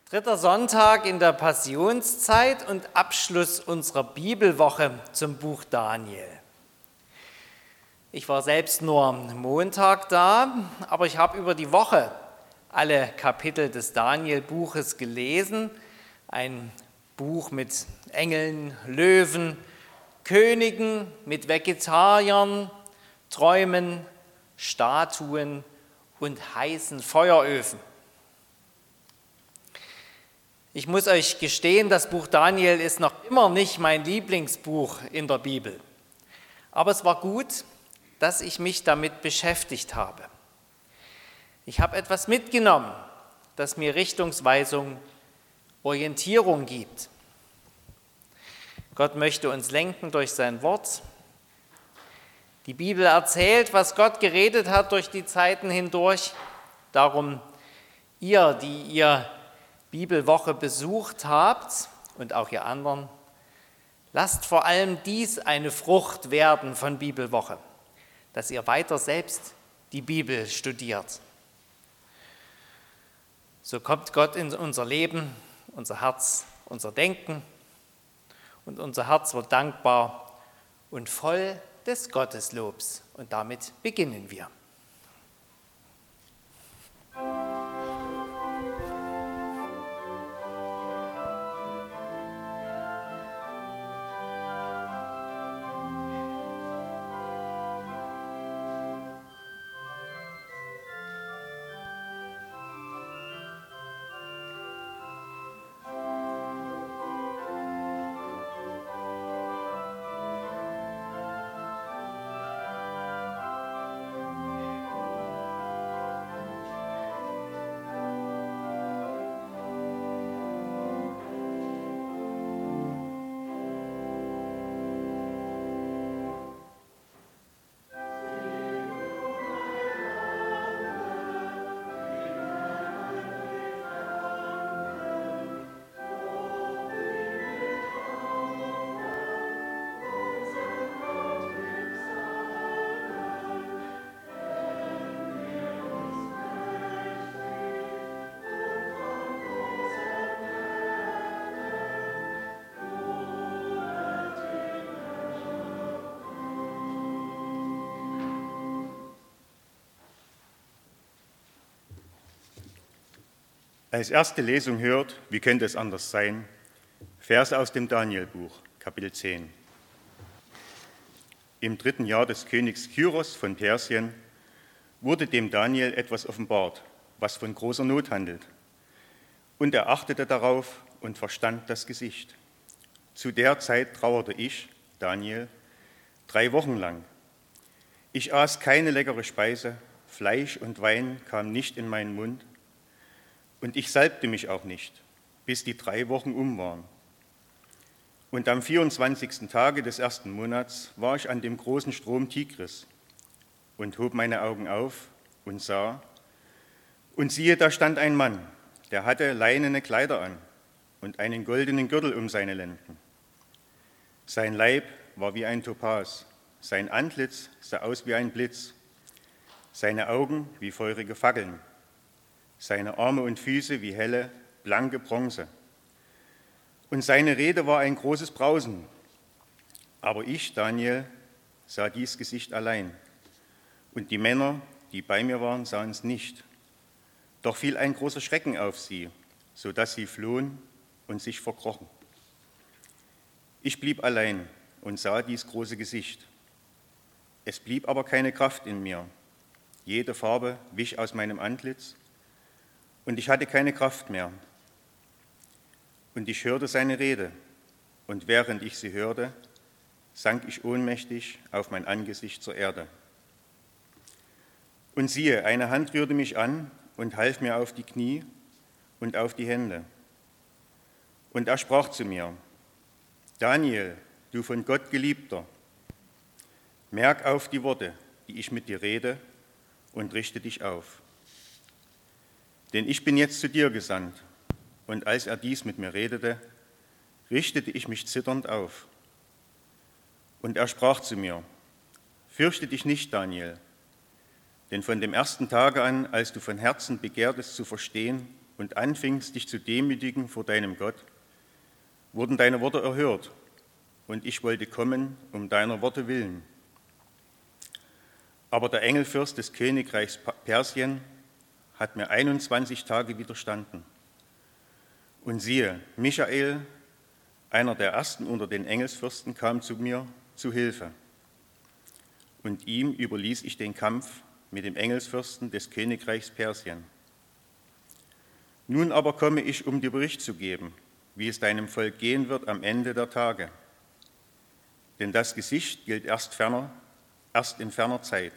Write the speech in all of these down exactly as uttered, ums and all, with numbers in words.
Dritter Sonntag in der Passionszeit und Abschluss unserer Bibelwoche zum Buch Daniel. Ich war selbst nur am Montag da, aber ich habe über die Woche alle Kapitel des Daniel-Buches gelesen. Ein Buch mit Engeln, Löwen, Königen, mit Vegetariern, Träumen, Statuen und heißen Feueröfen. Ich muss euch gestehen, das Buch Daniel ist noch immer nicht mein Lieblingsbuch in der Bibel. Aber es war gut, dass ich mich damit beschäftigt habe. Ich habe etwas mitgenommen, das mir Richtungsweisung, Orientierung gibt. Gott möchte uns lenken durch sein Wort. Die Bibel erzählt, was Gott geredet hat durch die Zeiten hindurch. Darum, ihr, die ihr Bibelwoche besucht habt und auch ihr anderen, lasst vor allem dies eine Frucht werden von Bibelwoche, dass ihr weiter selbst die Bibel studiert. So kommt Gott in unser Leben, unser Herz, unser Denken und unser Herz wird dankbar und voll des Gotteslobs. Und damit beginnen wir. Als erste Lesung hört, wie könnte es anders sein, Verse aus dem Danielbuch, Kapitel zehn. Im dritten Jahr des Königs Kyros von Persien wurde dem Daniel etwas offenbart, was von großer Not handelt. Und er achtete darauf und verstand das Gesicht. Zu der Zeit trauerte ich, Daniel, drei Wochen lang. Ich aß keine leckere Speise, Fleisch und Wein kam nicht in meinen Mund. Und ich salbte mich auch nicht, bis die drei Wochen um waren. Und am vierundzwanzigsten Tage des ersten Monats war ich an dem großen Strom Tigris und hob meine Augen auf und sah, und siehe, da stand ein Mann, der hatte leinene Kleider an und einen goldenen Gürtel um seine Lenden. Sein Leib war wie ein Topas, sein Antlitz sah aus wie ein Blitz, seine Augen wie feurige Fackeln, seine Arme und Füße wie helle, blanke Bronze. Und seine Rede war ein großes Brausen. Aber ich, Daniel, sah dies Gesicht allein. Und die Männer, die bei mir waren, sahen es nicht. Doch fiel ein großer Schrecken auf sie, sodass sie flohen und sich verkrochen. Ich blieb allein und sah dies große Gesicht. Es blieb aber keine Kraft in mir. Jede Farbe wich aus meinem Antlitz. Und ich hatte keine Kraft mehr. Und ich hörte seine Rede. Und während ich sie hörte, sank ich ohnmächtig auf mein Angesicht zur Erde. Und siehe, eine Hand rührte mich an und half mir auf die Knie und auf die Hände. Und er sprach zu mir: Daniel, du von Gott Geliebter, merk auf die Worte, die ich mit dir rede, und richte dich auf. Denn ich bin jetzt zu dir gesandt. Und als er dies mit mir redete, richtete ich mich zitternd auf. Und er sprach zu mir: Fürchte dich nicht, Daniel, denn von dem ersten Tage an, als du von Herzen begehrtest zu verstehen, und anfingst, dich zu demütigen vor deinem Gott, wurden deine Worte erhört, und ich wollte kommen um deiner Worte willen. Aber der Engelfürst des Königreichs Persien hat mir einundzwanzig Tage widerstanden. Und siehe, Michael, einer der ersten unter den Engelsfürsten, kam zu mir zu Hilfe. Und ihm überließ ich den Kampf mit dem Engelsfürsten des Königreichs Persien. Nun aber komme ich, um dir Bericht zu geben, wie es deinem Volk gehen wird am Ende der Tage. Denn das Gesicht gilt erst ferner, erst in ferner Zeit.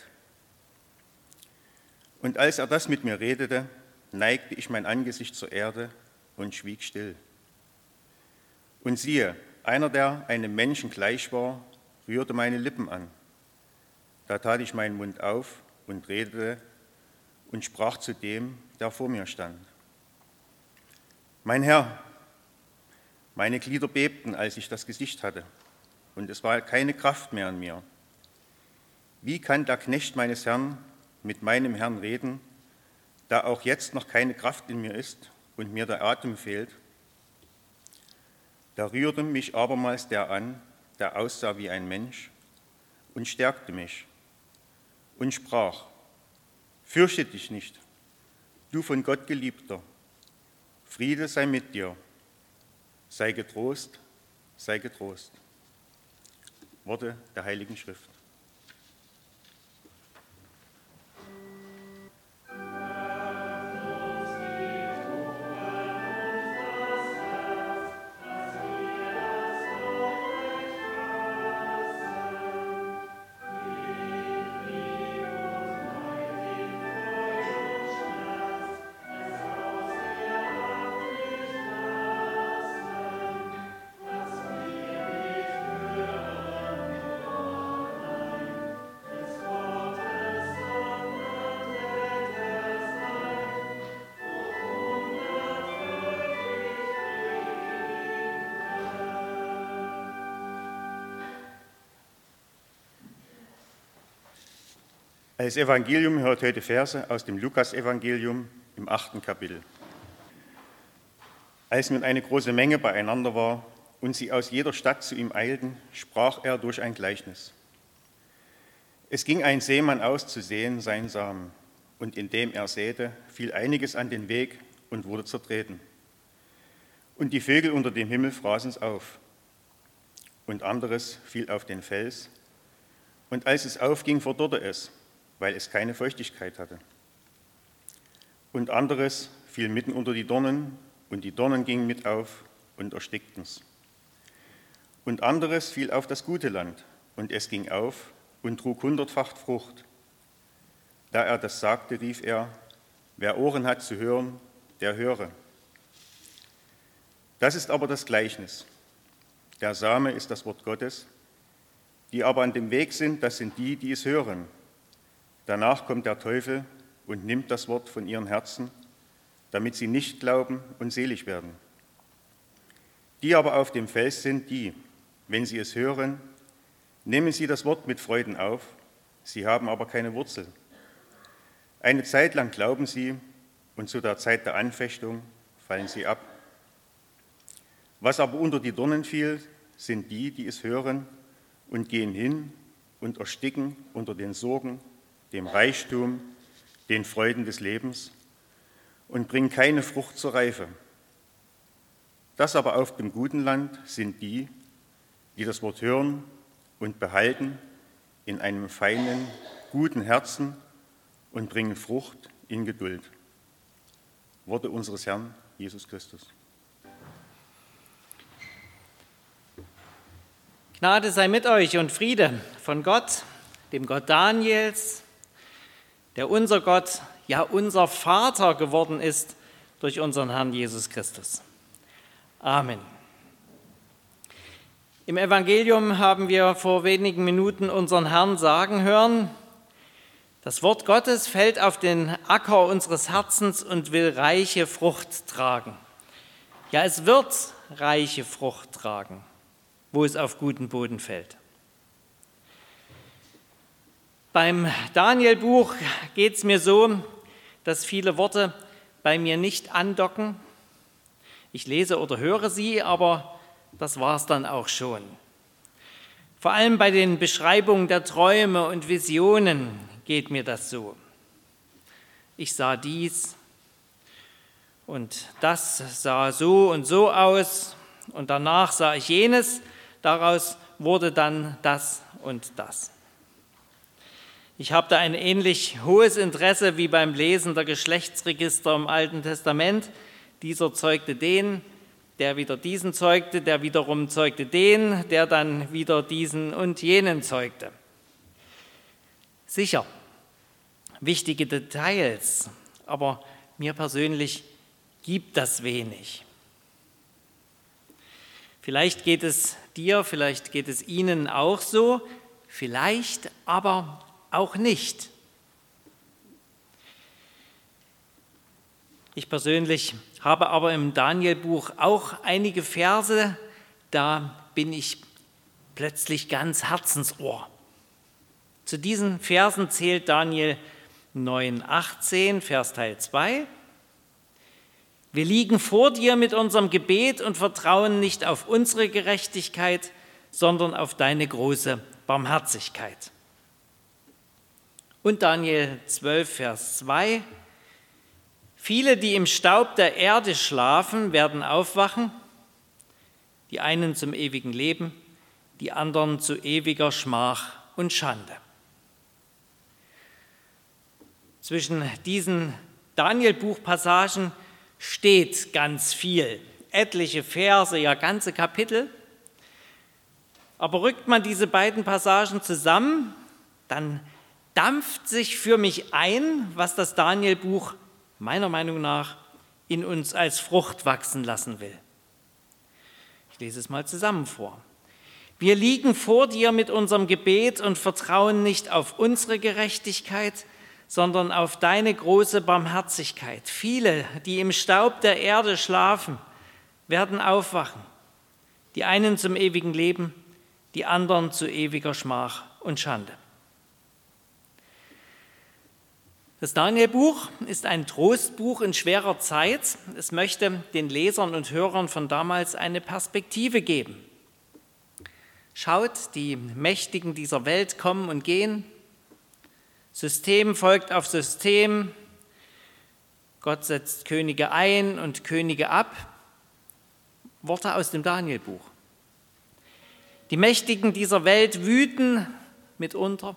Und als er das mit mir redete, neigte ich mein Angesicht zur Erde und schwieg still. Und siehe, einer, der einem Menschen gleich war, rührte meine Lippen an. Da tat ich meinen Mund auf und redete und sprach zu dem, der vor mir stand. Mein Herr, meine Glieder bebten, als ich das Gesicht hatte, und es war keine Kraft mehr an mir. Wie kann der Knecht meines Herrn mit meinem Herrn reden, da auch jetzt noch keine Kraft in mir ist und mir der Atem fehlt? Da rührte mich abermals der an, der aussah wie ein Mensch, und stärkte mich und sprach: Fürchte dich nicht, du von Gott Geliebter, Friede sei mit dir, sei getrost, sei getrost. Worte der Heiligen Schrift. Als Evangelium hört heute Verse aus dem Lukas-Evangelium im achten Kapitel. Als nun eine große Menge beieinander war und sie aus jeder Stadt zu ihm eilten, sprach er durch ein Gleichnis. Es ging ein Seemann aus zu säen seinen Samen, und indem er säte, fiel einiges an den Weg und wurde zertreten. Und die Vögel unter dem Himmel fraßen es auf. Und anderes fiel auf den Fels, und als es aufging, verdorrte es, weil es keine Feuchtigkeit hatte. Und anderes fiel mitten unter die Dornen, und die Dornen gingen mit auf und erstickten es. Und anderes fiel auf das gute Land, und es ging auf und trug hundertfach Frucht. Da er das sagte, rief er: Wer Ohren hat zu hören, der höre. Das ist aber das Gleichnis. Der Same ist das Wort Gottes, die aber an dem Weg sind, das sind die, die es hören. Danach kommt der Teufel und nimmt das Wort von ihren Herzen, damit sie nicht glauben und selig werden. Die aber auf dem Fels sind die, wenn sie es hören, nehmen sie das Wort mit Freuden auf, sie haben aber keine Wurzel. Eine Zeit lang glauben sie, und zu der Zeit der Anfechtung fallen sie ab. Was aber unter die Dornen fiel, sind die, die es hören und gehen hin und ersticken unter den Sorgen, dem Reichtum, den Freuden des Lebens und bringen keine Frucht zur Reife. Das aber auf dem guten Land sind die, die das Wort hören und behalten in einem feinen, guten Herzen und bringen Frucht in Geduld. Worte unseres Herrn Jesus Christus. Gnade sei mit euch und Friede von Gott, dem Gott Daniels, der unser Gott, ja unser Vater geworden ist durch unseren Herrn Jesus Christus. Amen. Im Evangelium haben wir vor wenigen Minuten unseren Herrn sagen hören: Das Wort Gottes fällt auf den Acker unseres Herzens und will reiche Frucht tragen. Ja, es wird reiche Frucht tragen, wo es auf guten Boden fällt. Beim Daniel-Buch geht es mir so, dass viele Worte bei mir nicht andocken. Ich lese oder höre sie, aber das war es dann auch schon. Vor allem bei den Beschreibungen der Träume und Visionen geht mir das so. Ich sah dies und das sah so und so aus und danach sah ich jenes, daraus wurde dann das und das. Ich habe da ein ähnlich hohes Interesse wie beim Lesen der Geschlechtsregister im Alten Testament. Dieser zeugte den, der wieder diesen zeugte, der wiederum zeugte den, der dann wieder diesen und jenen zeugte. Sicher, wichtige Details, aber mir persönlich gibt das wenig. Vielleicht geht es dir, vielleicht geht es Ihnen auch so, vielleicht aber auch nicht. Ich persönlich habe aber im Daniel-Buch auch einige Verse, da bin ich plötzlich ganz Herzensohr. Zu diesen Versen zählt Daniel neun achtzehn, Vers Teil zwei. Wir liegen vor dir mit unserem Gebet und vertrauen nicht auf unsere Gerechtigkeit, sondern auf deine große Barmherzigkeit. Und Daniel zwölf, Vers zwei. Viele, die im Staub der Erde schlafen, werden aufwachen, die einen zum ewigen Leben, die anderen zu ewiger Schmach und Schande. Zwischen diesen Daniel-Buchpassagen steht ganz viel, etliche Verse, ja ganze Kapitel. Aber rückt man diese beiden Passagen zusammen, dann dampft sich für mich ein, was das Daniel-Buch meiner Meinung nach in uns als Frucht wachsen lassen will. Ich lese es mal zusammen vor. Wir liegen vor dir mit unserem Gebet und vertrauen nicht auf unsere Gerechtigkeit, sondern auf deine große Barmherzigkeit. Viele, die im Staub der Erde schlafen, werden aufwachen. Die einen zum ewigen Leben, die anderen zu ewiger Schmach und Schande. Das Daniel-Buch ist ein Trostbuch in schwerer Zeit. Es möchte den Lesern und Hörern von damals eine Perspektive geben. Schaut, die Mächtigen dieser Welt kommen und gehen. System folgt auf System. Gott setzt Könige ein und Könige ab. Worte aus dem Daniel-Buch. Die Mächtigen dieser Welt wüten mitunter.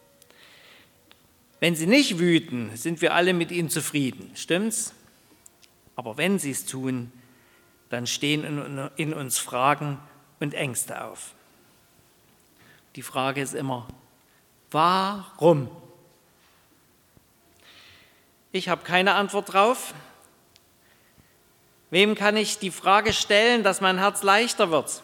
Wenn sie nicht wüten, sind wir alle mit ihnen zufrieden, stimmt's? Aber wenn sie es tun, dann stehen in uns Fragen und Ängste auf. Die Frage ist immer, warum? Ich habe keine Antwort drauf. Wem kann ich die Frage stellen, dass mein Herz leichter wird?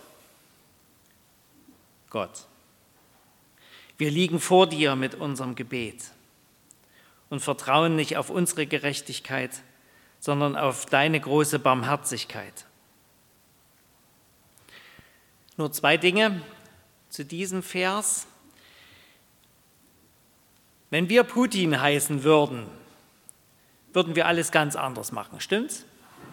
Gott. Wir liegen vor dir mit unserem Gebet und vertrauen nicht auf unsere Gerechtigkeit, sondern auf deine große Barmherzigkeit. Nur zwei Dinge zu diesem Vers. Wenn wir Putin heißen würden, würden wir alles ganz anders machen, stimmt's?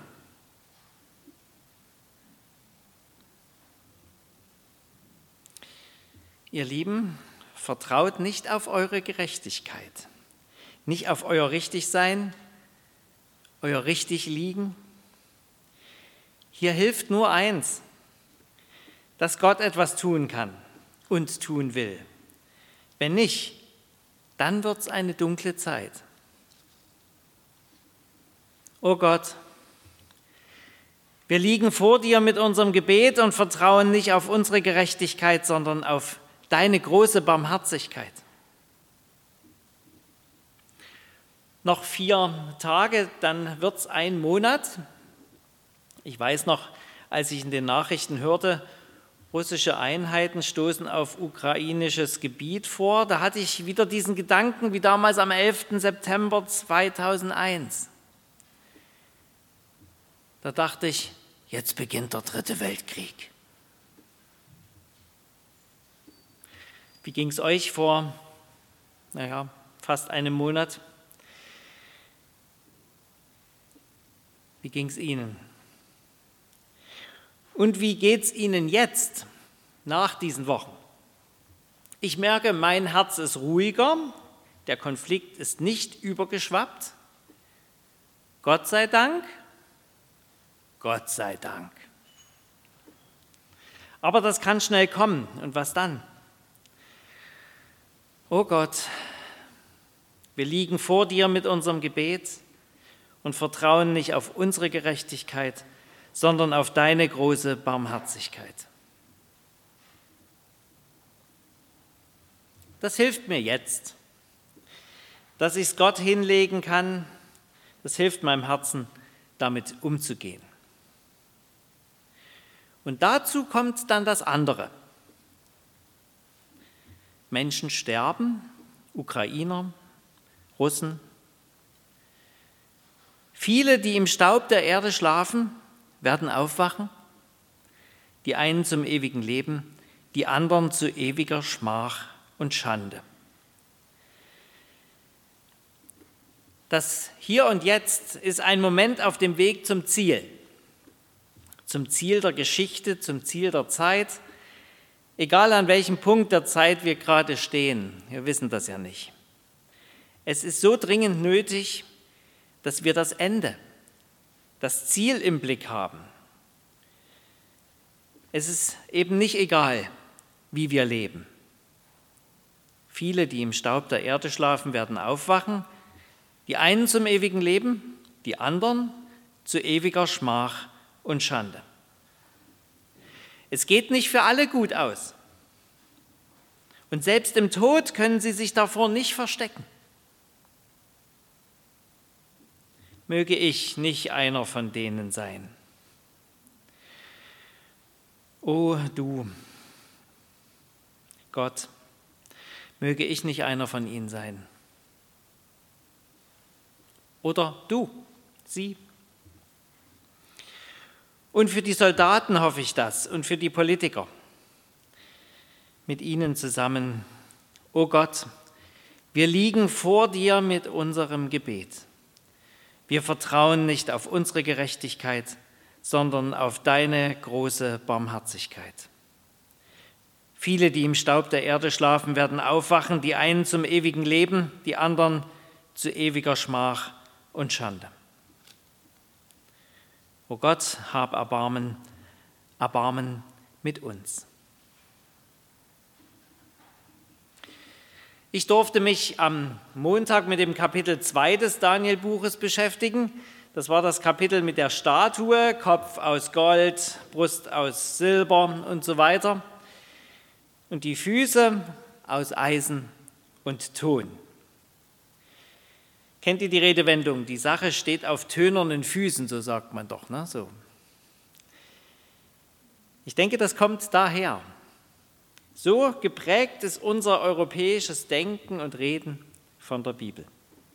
Ihr Lieben, vertraut nicht auf eure Gerechtigkeit, nicht auf euer Richtigsein, euer Richtigliegen. Hier hilft nur eins, dass Gott etwas tun kann und tun will. Wenn nicht, dann wird es eine dunkle Zeit. O Gott, wir liegen vor dir mit unserem Gebet und vertrauen nicht auf unsere Gerechtigkeit, sondern auf deine große Barmherzigkeit. Noch vier Tage, dann wird es ein Monat. Ich weiß noch, als ich in den Nachrichten hörte, russische Einheiten stoßen auf ukrainisches Gebiet vor, da hatte ich wieder diesen Gedanken wie damals am elften September zweitausendeins. Da dachte ich, jetzt beginnt der dritte Weltkrieg. Wie ging es euch vor, naja, fast einem Monat? Wie ging es Ihnen? Und wie geht es Ihnen jetzt nach diesen Wochen? Ich merke, mein Herz ist ruhiger, der Konflikt ist nicht übergeschwappt. Gott sei Dank, Gott sei Dank. Aber das kann schnell kommen. Und was dann? Oh Gott, wir liegen vor dir mit unserem Gebet und vertrauen nicht auf unsere Gerechtigkeit, sondern auf deine große Barmherzigkeit. Das hilft mir jetzt, dass ich es Gott hinlegen kann. Das hilft meinem Herzen, damit umzugehen. Und dazu kommt dann das andere. Menschen sterben, Ukrainer, Russen. Viele, die im Staub der Erde schlafen, werden aufwachen. Die einen zum ewigen Leben, die anderen zu ewiger Schmach und Schande. Das Hier und Jetzt ist ein Moment auf dem Weg zum Ziel. Zum Ziel der Geschichte, zum Ziel der Zeit. Egal an welchem Punkt der Zeit wir gerade stehen, wir wissen das ja nicht. Es ist so dringend nötig, dass wir das Ende, das Ziel im Blick haben. Es ist eben nicht egal, wie wir leben. Viele, die im Staub der Erde schlafen, werden aufwachen. Die einen zum ewigen Leben, die anderen zu ewiger Schmach und Schande. Es geht nicht für alle gut aus. Und selbst im Tod können sie sich davor nicht verstecken. Möge ich nicht einer von denen sein. O du, Gott, möge ich nicht einer von ihnen sein. Oder du, sie. Und für die Soldaten hoffe ich das und für die Politiker. Mit ihnen zusammen, o Gott, wir liegen vor dir mit unserem Gebet. Wir vertrauen nicht auf unsere Gerechtigkeit, sondern auf deine große Barmherzigkeit. Viele, die im Staub der Erde schlafen, werden aufwachen, die einen zum ewigen Leben, die anderen zu ewiger Schmach und Schande. O Gott, hab Erbarmen, Erbarmen mit uns. Ich durfte mich am Montag mit dem Kapitel zwei des Daniel-Buches beschäftigen. Das war das Kapitel mit der Statue, Kopf aus Gold, Brust aus Silber und so weiter. Und die Füße aus Eisen und Ton. Kennt ihr die Redewendung? Die Sache steht auf tönernen Füßen, so sagt man doch, ne? So. Ich denke, das kommt daher. So geprägt ist unser europäisches Denken und Reden von der Bibel.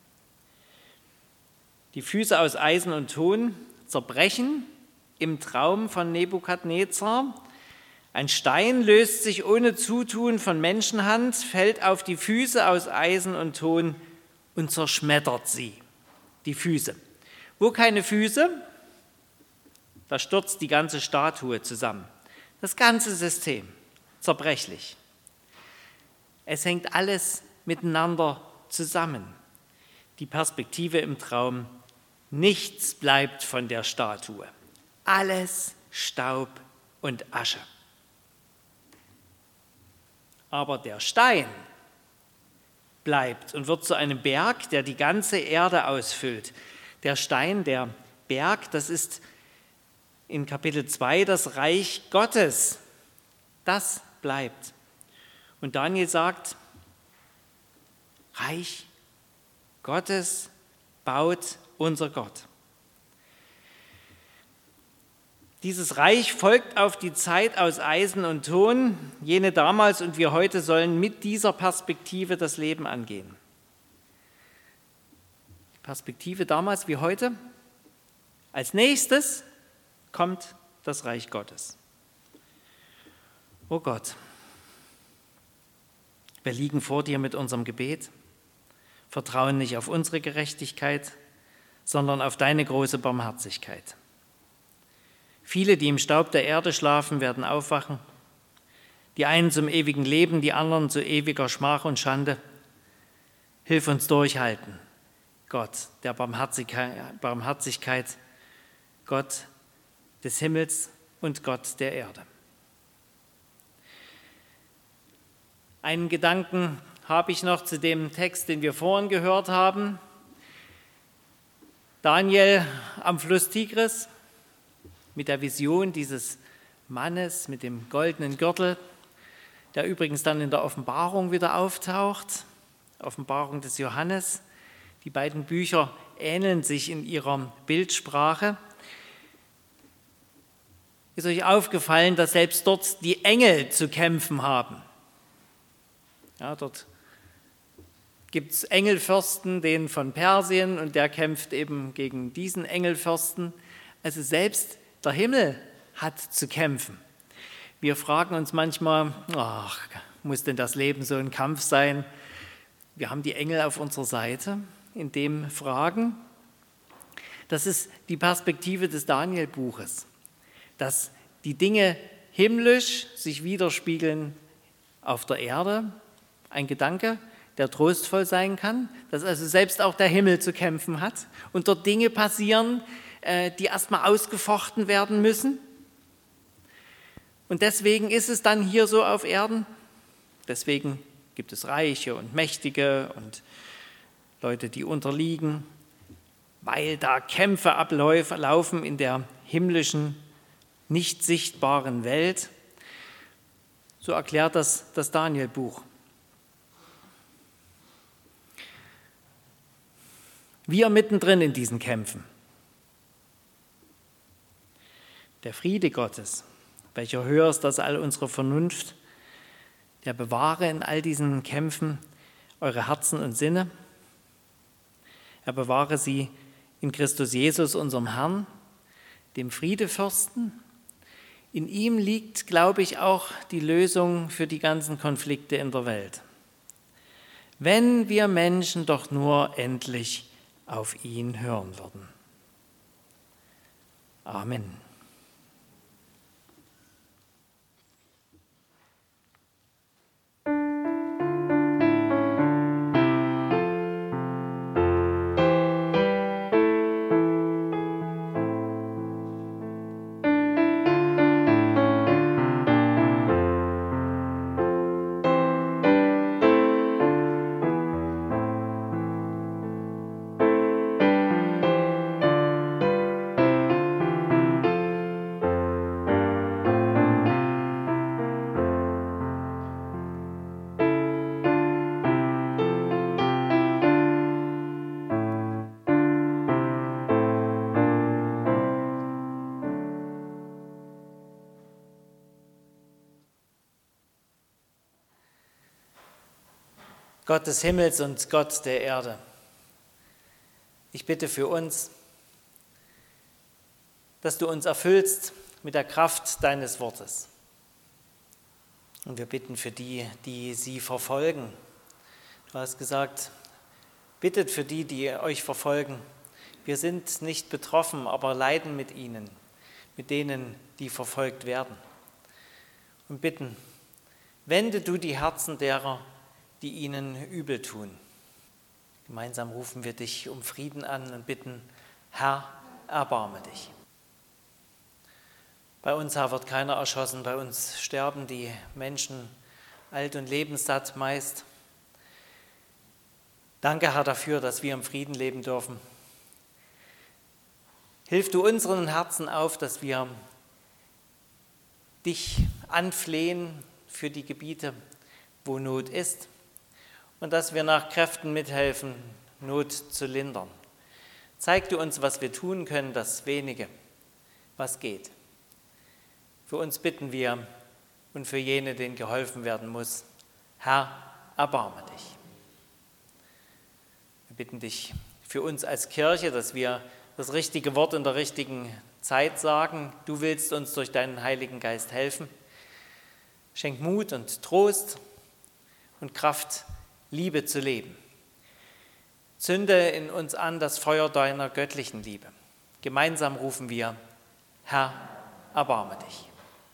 Die Füße aus Eisen und Ton zerbrechen im Traum von Nebukadnezar. Ein Stein löst sich ohne Zutun von Menschenhand, fällt auf die Füße aus Eisen und Ton und zerschmettert sie, die Füße. Wo keine Füße, da stürzt die ganze Statue zusammen. Das ganze System, zerbrechlich. Es hängt alles miteinander zusammen. Die Perspektive im Traum, nichts bleibt von der Statue. Alles Staub und Asche. Aber der Stein bleibt und wird zu einem Berg, der die ganze Erde ausfüllt. Der Stein, der Berg, das ist in Kapitel zwei das Reich Gottes. Das bleibt. Und Daniel sagt, Reich Gottes baut unser Gott. Dieses Reich folgt auf die Zeit aus Eisen und Ton, jene damals und wir heute sollen mit dieser Perspektive das Leben angehen. Die Perspektive damals wie heute. Als nächstes kommt das Reich Gottes. Oh Gott, wir liegen vor dir mit unserem Gebet, vertrauen nicht auf unsere Gerechtigkeit, sondern auf deine große Barmherzigkeit. Viele, die im Staub der Erde schlafen, werden aufwachen, die einen zum ewigen Leben, die anderen zu ewiger Schmach und Schande. Hilf uns durchhalten, Gott der Barmherzigkeit, Gott des Himmels und Gott der Erde. Einen Gedanken habe ich noch zu dem Text, den wir vorhin gehört haben. Daniel am Fluss Tigris mit der Vision dieses Mannes mit dem goldenen Gürtel, der übrigens dann in der Offenbarung wieder auftaucht, Offenbarung des Johannes. Die beiden Bücher ähneln sich in ihrer Bildsprache. Ist euch aufgefallen, dass selbst dort die Engel zu kämpfen haben? Ja, dort gibt es Engelfürsten, den von Persien, und der kämpft eben gegen diesen Engelfürsten. Also selbst der Himmel hat zu kämpfen. Wir fragen uns manchmal, ach, muss denn das Leben so ein Kampf sein? Wir haben die Engel auf unserer Seite in dem Fragen. Das ist die Perspektive des Daniel-Buches, dass die Dinge himmlisch sich widerspiegeln auf der Erde. Ein Gedanke, der trostvoll sein kann, dass also selbst auch der Himmel zu kämpfen hat und dort Dinge passieren, die erstmal ausgefochten werden müssen. Und deswegen ist es dann hier so auf Erden. Deswegen gibt es Reiche und Mächtige und Leute, die unterliegen, weil da Kämpfe ablaufen in der himmlischen, nicht sichtbaren Welt. So erklärt das das Daniel-Buch. Wir mittendrin in diesen Kämpfen. Der Friede Gottes, welcher höher ist als all unsere Vernunft, der bewahre in all diesen Kämpfen eure Herzen und Sinne. Er bewahre sie in Christus Jesus, unserem Herrn, dem Friedefürsten. In ihm liegt, glaube ich, auch die Lösung für die ganzen Konflikte in der Welt. Wenn wir Menschen doch nur endlich auf ihn hören würden. Amen. Gott des Himmels und Gott der Erde, ich bitte für uns, dass du uns erfüllst mit der Kraft deines Wortes. Und wir bitten für die, die sie verfolgen. Du hast gesagt, bittet für die, die euch verfolgen. Wir sind nicht betroffen, aber leiden mit ihnen, mit denen, die verfolgt werden. Und bitten, wende du die Herzen derer, die ihnen übel tun. Gemeinsam rufen wir dich um Frieden an und bitten, Herr, erbarme dich. Bei uns, Herr, wird keiner erschossen, bei uns sterben die Menschen alt und lebenssatt meist. Danke, Herr, dafür, dass wir im Frieden leben dürfen. Hilf du unseren Herzen auf, dass wir dich anflehen für die Gebiete, wo Not ist, und dass wir nach Kräften mithelfen, Not zu lindern. Zeig du uns, was wir tun können, das Wenige, was geht. Für uns bitten wir und für jene, denen geholfen werden muss, Herr, erbarme dich. Wir bitten dich für uns als Kirche, dass wir das richtige Wort in der richtigen Zeit sagen. Du willst uns durch deinen Heiligen Geist helfen. Schenk Mut und Trost und Kraft, Liebe zu leben. Zünde in uns an das Feuer deiner göttlichen Liebe. Gemeinsam rufen wir: Herr, erbarme dich.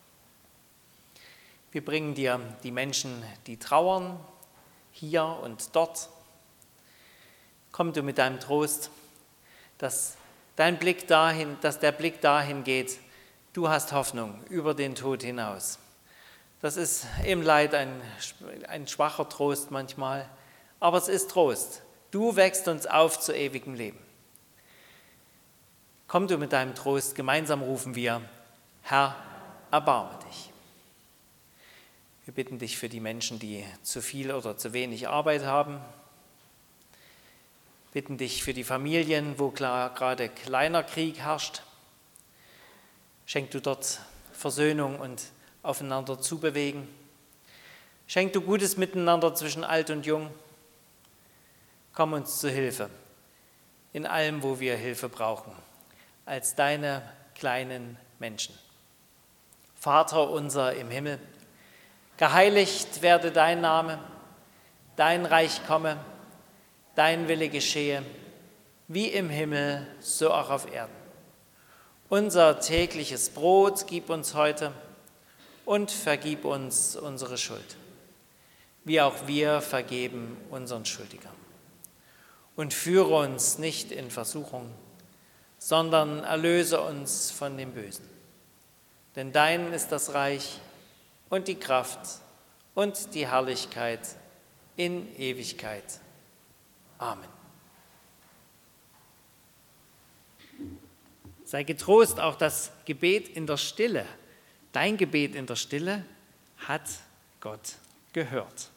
Wir bringen dir die Menschen, die trauern, hier und dort. Komm du mit deinem Trost, dass dein Blick dahin, dass der Blick dahin geht, du hast Hoffnung über den Tod hinaus. Das ist im Leid ein, ein schwacher Trost manchmal, aber es ist Trost. Du wächst uns auf zu ewigem Leben. Komm du mit deinem Trost, gemeinsam rufen wir: Herr, erbarme dich. Wir bitten dich für die Menschen, die zu viel oder zu wenig Arbeit haben. Bitten dich für die Familien, wo gerade kleiner Krieg herrscht. Schenk du dort Versöhnung und aufeinander zubewegen. Schenk du gutes Miteinander zwischen alt und jung. Komm uns zu Hilfe in allem, wo wir Hilfe brauchen, als deine kleinen Menschen. Vater unser im Himmel, geheiligt werde dein Name, dein Reich komme, dein Wille geschehe, wie im Himmel, so auch auf Erden. Unser tägliches Brot gib uns heute und vergib uns unsere Schuld, wie auch wir vergeben unseren Schuldigern. Und führe uns nicht in Versuchung, sondern erlöse uns von dem Bösen. Denn dein ist das Reich und die Kraft und die Herrlichkeit in Ewigkeit. Amen. Sei getrost, auch das Gebet in der Stille, dein Gebet in der Stille hat Gott gehört.